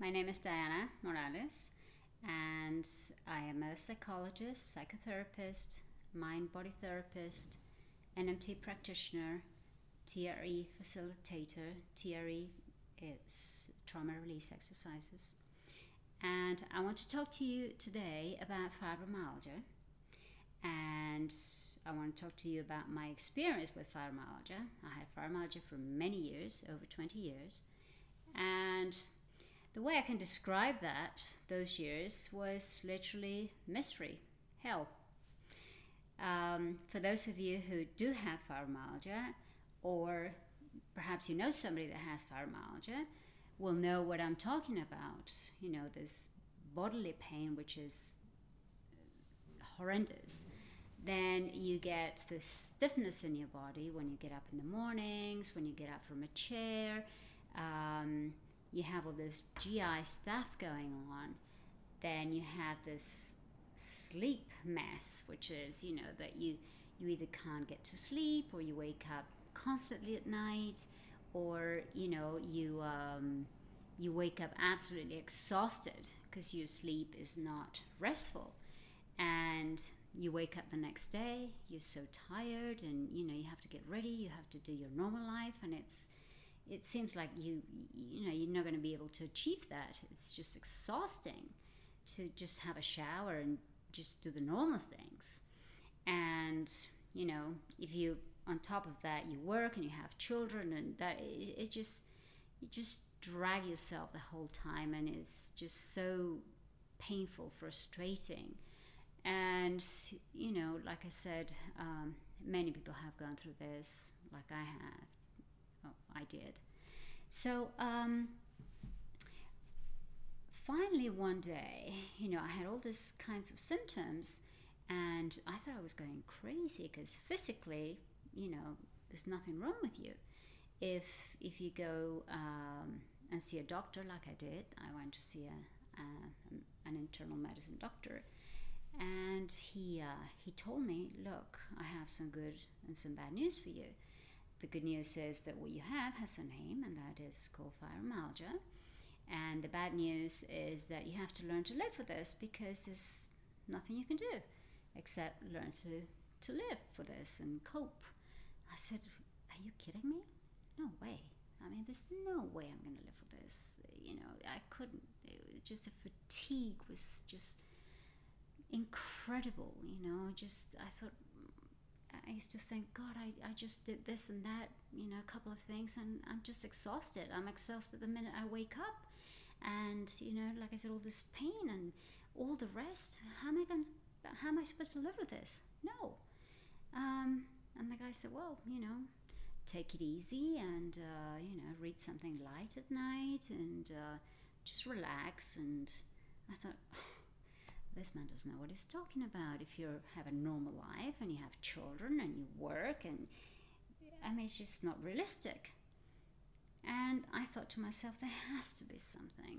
My name is Diana Morales, and I am a psychologist, psychotherapist, mind body therapist, NMT practitioner, TRE facilitator. TRE is trauma release exercises. And I want to talk to you today about fibromyalgia. And I want to talk to you about my experience with fibromyalgia. I had fibromyalgia for many years, over 20 years. And the way I can describe those years, was literally mystery, hell. For those of you who do have fibromyalgia, or perhaps you know somebody that has fibromyalgia, will know what I'm talking about. This bodily pain, which is horrendous. Then you get this stiffness in your body when you get up in the mornings, when you get up from a chair. You have all this GI stuff going on. Then you have this sleep mess, which is, that you either can't get to sleep, or you wake up constantly at night, or, you wake up absolutely exhausted because your sleep is not restful. And you wake up the next day, you're so tired, and, you have to get ready, you have to do your normal life, and it seems like you're not going to be able to achieve that. It's just exhausting to just have a shower and just do the normal things. And if you, on top of that, you work and you have children, and that it just you just drag yourself the whole time, and it's just so painful, frustrating. And like I said, many people have gone through this, like I have. I did. So finally one day, I had all these kinds of symptoms, and I thought I was going crazy because physically, there's nothing wrong with you. If you go and see a doctor, like I did, I went to see an internal medicine doctor, and he told me, look, I have some good and some bad news for you. The good news is that what you have has a name, and that is called fibromyalgia. And the bad news is that you have to learn to live with this, because there's nothing you can do except learn to live with this and cope. I said, are you kidding me? No way. I mean, there's no way I'm going to live with this. I couldn't. The fatigue was just incredible. I thought, I used to think, God, I just did this and that, a couple of things, and I'm just exhausted. I'm exhausted the minute I wake up. And, like I said, all this pain and all the rest, how am I supposed to live with this? No. And the guy said, well, take it easy, and, read something light at night, and just relax. And I thought, this man doesn't know what he's talking about. If you have a normal life and you have children and you work, and I mean, it's just not realistic. And I thought to myself, there has to be something,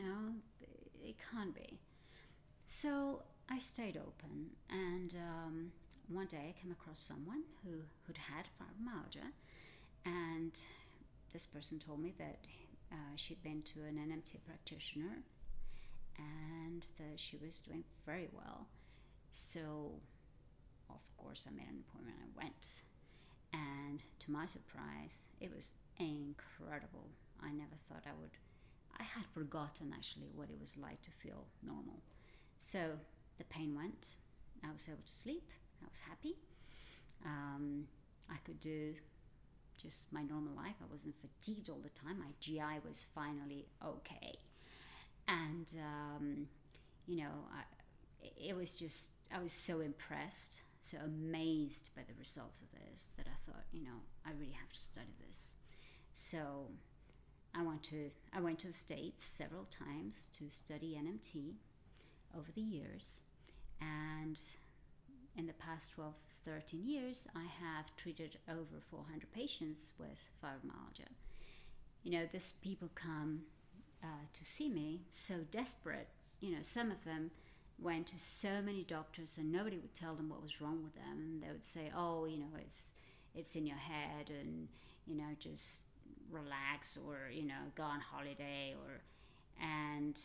it can't be. So I stayed open, and one day I came across someone who'd had fibromyalgia, and this person told me that she'd been to an NMT practitioner, and that she was doing very well. So, of course, I made an appointment. I went, and to my surprise, it was incredible. I never thought I would. I had forgotten actually what it was like to feel normal. So the pain went. I was able to sleep. I was happy. I could do just my normal life. I wasn't fatigued all the time. My GI was finally okay. And it was just, I was so impressed, so amazed by the results of this, that I thought, I really have to study this. So I went to the States several times to study NMT over the years, and in the past 12, 13 years, I have treated over 400 patients with fibromyalgia. These people come to see me so desperate. Some of them went to so many doctors, and nobody would tell them what was wrong with them. And they would say, oh, it's in your head, and just relax, or go on holiday, or and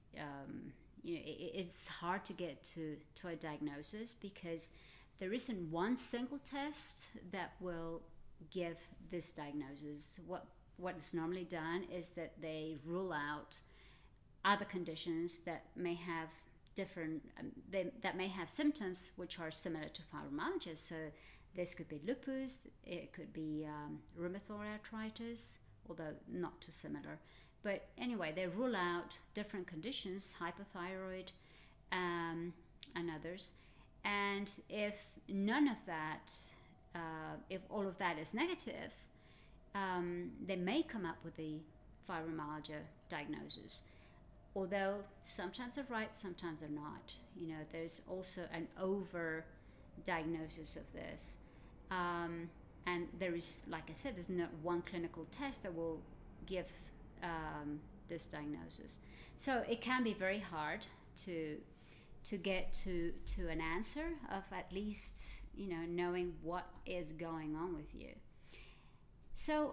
it's hard to get to a diagnosis because there isn't one single test that will give this diagnosis. What is normally done is that they rule out other conditions that may have different that may have symptoms which are similar to fibromyalgia. So this could be lupus, it could be rheumatoid arthritis, although not too similar. But anyway, they rule out different conditions, hypothyroid, and others. And if none of that, if all of that is negative, they may come up with the fibromyalgia diagnosis. Although sometimes they're right, sometimes they're not. There's also an over diagnosis of this. And there is, like I said, there's not one clinical test that will give this diagnosis. So it can be very hard to get to an answer of at least, knowing what is going on with you. So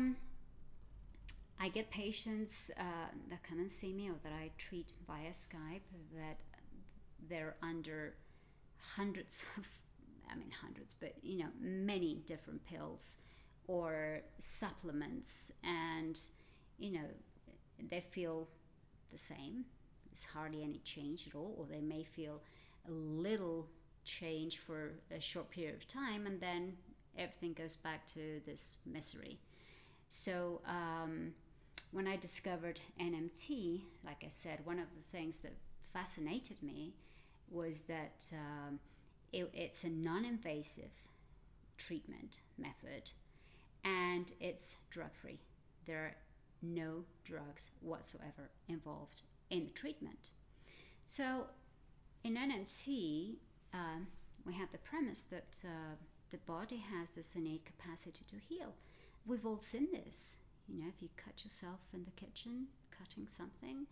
I get patients that come and see me or that I treat via Skype that they're under hundreds, but many different pills or supplements, and they feel the same. There's hardly any change at all, or they may feel a little change for a short period of time, and then everything goes back to this misery. So when I discovered NMT, like I said, one of the things that fascinated me was that it's a non-invasive treatment method, and it's drug-free. There are no drugs whatsoever involved in the treatment. So in NMT, we have the premise that the body has this innate capacity to heal. We've all seen this. If you cut yourself in the kitchen, cutting something,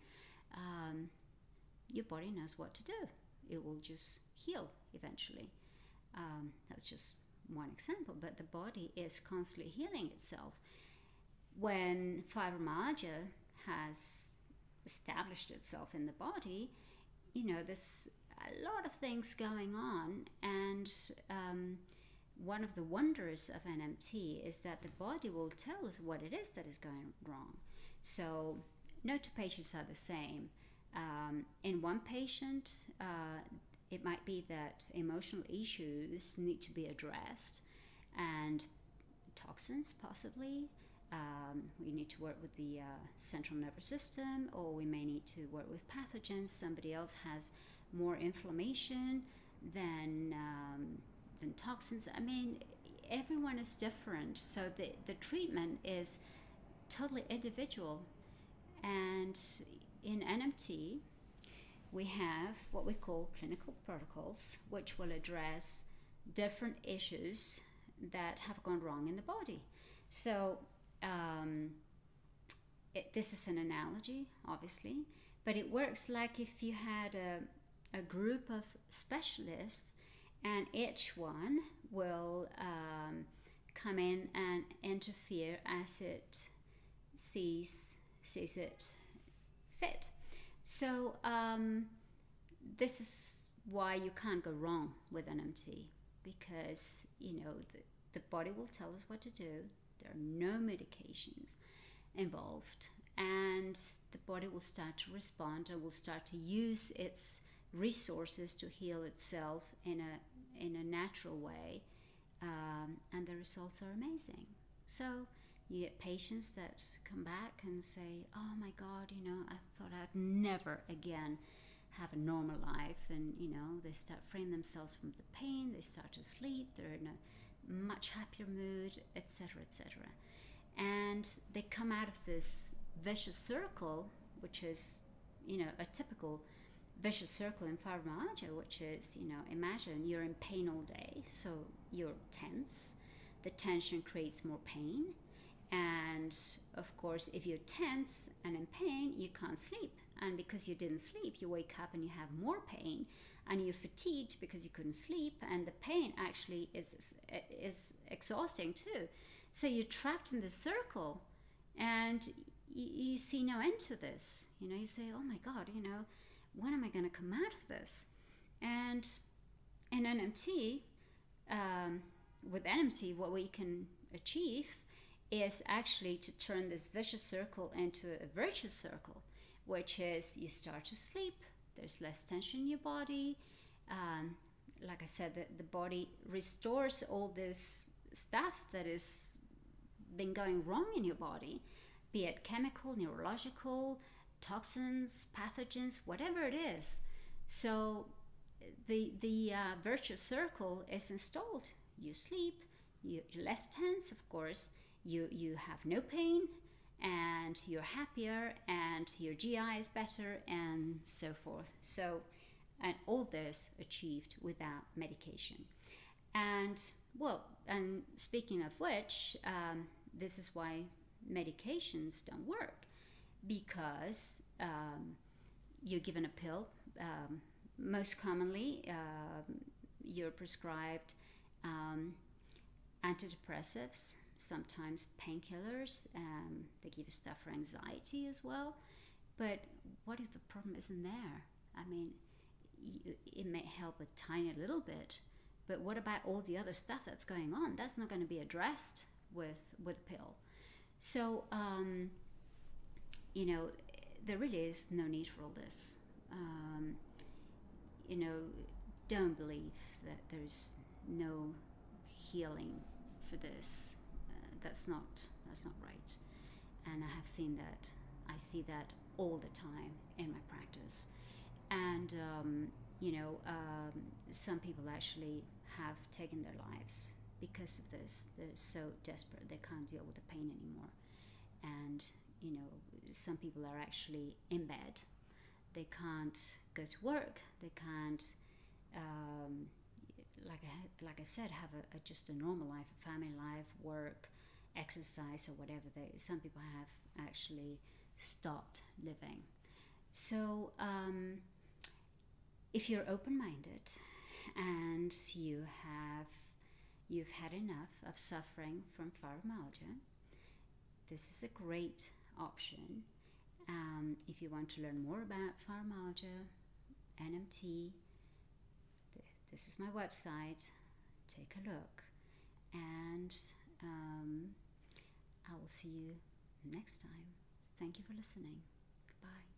your body knows what to do. It will just heal eventually. That's just one example, but the body is constantly healing itself. When fibromyalgia has established itself in the body, there's a lot of things going on, and one of the wonders of NMT is that the body will tell us what it is that is going wrong. So no two patients are the same. In one patient, it might be that emotional issues need to be addressed, and toxins possibly. We need to work with the central nervous system, or we may need to work with pathogens. Somebody else has more inflammation than toxins. Everyone is different, so the treatment is totally individual. And in NMT, we have what we call clinical protocols, which will address different issues that have gone wrong in the body. So this is an analogy, obviously, but it works like if you had a group of specialists, and each one will come in and interfere as it sees it fit. So this is why you can't go wrong with NMT, because the body will tell us what to do. There are no medications involved, and the body will start to respond and will start to use its resources to heal itself in a natural way, and the results are amazing. So you get patients that come back and say, oh my God, I thought I'd never again have a normal life, and they start freeing themselves from the pain, they start to sleep, they're in a much happier mood, etc., etc. And they come out of this vicious circle, which is a typical vicious circle in fibromyalgia, which is imagine you're in pain all day, so you're tense. The tension creates more pain, and of course if you're tense and in pain, you can't sleep, and because you didn't sleep, you wake up and you have more pain, and you're fatigued because you couldn't sleep, and the pain actually is exhausting too. So you're trapped in this circle, and you see no end to this. You say, oh my God, when am I going to come out of this? And in NMT, with NMT, what we can achieve is actually to turn this vicious circle into a virtuous circle, which is you start to sleep, there's less tension in your body. Like I said, the body restores all this stuff that has been going wrong in your body, be it chemical, neurological, toxins, pathogens, whatever it is. So the virtuous circle is installed. You sleep, you're less tense, of course. You have no pain, and you're happier, and your GI is better, and so forth. So, and all this achieved without medication. And and speaking of which, this is why medications don't work, because you're given a pill. Most commonly, you're prescribed antidepressives, sometimes painkillers. They give you stuff for anxiety as well. But what if the problem isn't there? I mean, it may help a tiny little bit, but what about all the other stuff that's going on? That's not going to be addressed with a pill. So, there really is no need for all this. Don't believe that there's no healing for this. That's not right. And I have seen that. I see that all the time in my practice. And some people actually have taken their lives because of this. They're so desperate they can't deal with the pain anymore. And some people are actually in bed. They can't go to work. They can't, like I said, have just a normal life, a family life, work, exercise, or whatever. Some people have actually stopped living. So if you're open-minded and you've had enough of suffering from fibromyalgia, this is a great option. If you want to learn more about fibromyalgia, NMT, this is my website. Take a look, and I will see you next time. Thank you for listening. Goodbye.